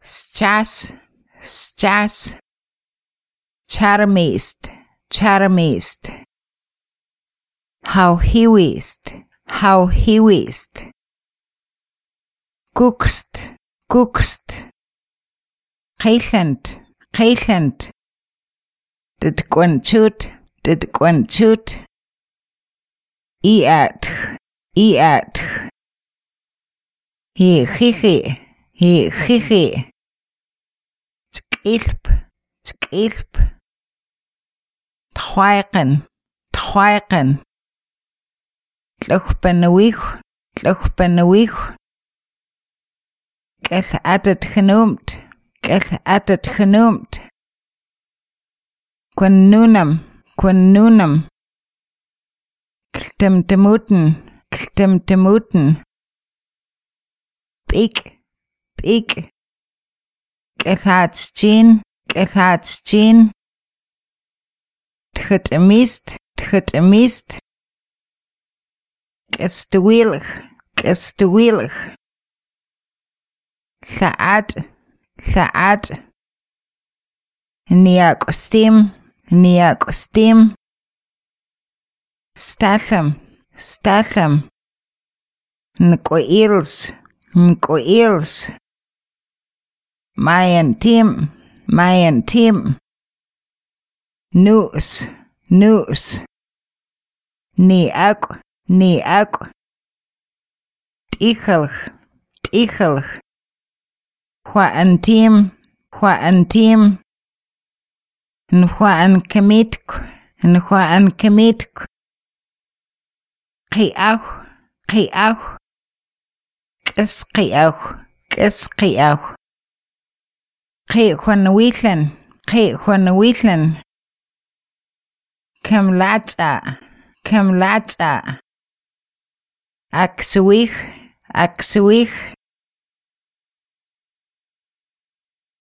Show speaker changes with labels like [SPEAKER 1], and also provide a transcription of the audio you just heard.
[SPEAKER 1] Sчас, sчас. Charmist, charmist. How hewiest, how hewiest. Guckst, guckst. Qeillant, qeillant. Didquanchut, didquanchut. Iatch, iatch. Hi, hi. Tkilp, tkilp. Tjuiqen, tjuiqen. Tluchpenawich, tluchpenawich. Kel atet genoemd, kel atet genoemd. Quennunam, quennunam. Ktemtemuten, ktemtemuten. Big, big. Kelhatschin, kelhatschin. Tchetemist, tchetemist. Kestuwilch, kestuwilch. Tlaat, tlaat. Niakostim, niakostim. Stalem, stalem. Nkoils, nkoils. Mayan team, Mayan team. News, news. Niak, niak. Tichelch, tichelch. Juan team, Juan team. Juan kemitk, Juan kemitk. Qiauch, qiauch. Kes qiauch, kes qiauch. Qi Juanawitlan, qi Juanawitlan. Kamlatza, kamlatza. Aksuich, aksuich.